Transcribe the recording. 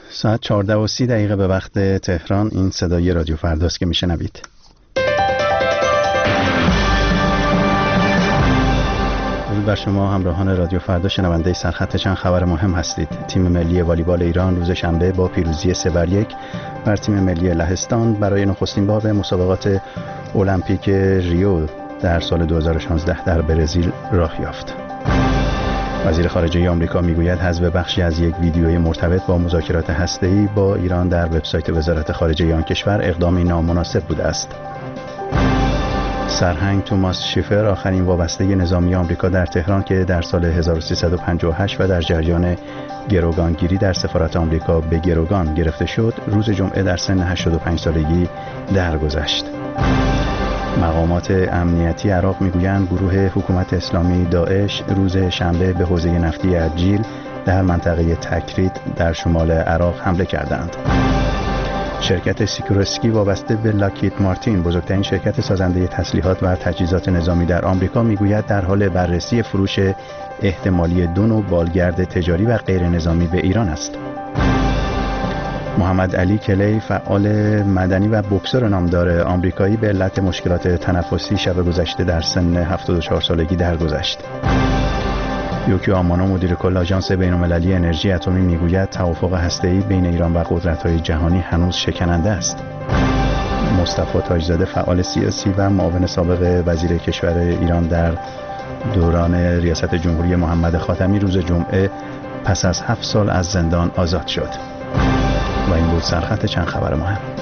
ساعت 14:30 به وقت تهران. این صدای رادیو فرداست که میشنوید. درود بر شما همراهان رادیو فردا، شنونده سرخط چند خبر مهم هستید. تیم ملی والیبال ایران روز شنبه با پیروزی 3-1 بر تیم ملی لهستان برای نخستین بار به مسابقات المپیک ریو در سال 2016 در برزیل راه یافت. وزیر خارجه آمریکا میگوید حذف بخشی از یک ویدیوی مرتبط با مذاکرات هسته‌ای با ایران در وبسایت وزارت خارجه آن کشور اقدامی نامناسب بوده است. سرهنگ توماس شیفر، آخرین وابسته نظامی آمریکا در تهران که در سال 1358 و در جریان گروگانگیری در سفارت آمریکا به گروگان گرفته شد، روز جمعه در سن 85 سالگی درگذشت. مقامات امنیتی عراق میگویند گروه حکومت اسلامی داعش روز شنبه به حوزه نفتی عجیل در منطقه تکریت در شمال عراق حمله کردند. شرکت سیکورسکی وابسته به لاکهید مارتین، بزرگترین شرکت سازنده تسلیحات و تجهیزات نظامی در آمریکا، میگوید در حال بررسی فروش احتمالی 2 نوع بالگرد تجاری و غیر نظامی به ایران است. محمد علی کلی، فعال مدنی و بوکسور نامدار آمریکایی، به علت مشکلات تنفسی شب گذشته در سن 74 سالگی درگذشت. یوکیو آمانو، مدیر کل آژانس بین‌المللی انرژی اتمی، میگوید توافق هسته‌ای بین ایران و قدرت‌های جهانی هنوز شکننده است. مصطفی تاجزاده، فعال سیاسی و معاون سابق وزیر کشور ایران در دوران ریاست جمهوری محمد خاتمی، روز جمعه پس از 7 سال از زندان آزاد شد. و این بود سرخط چند خبر مهم.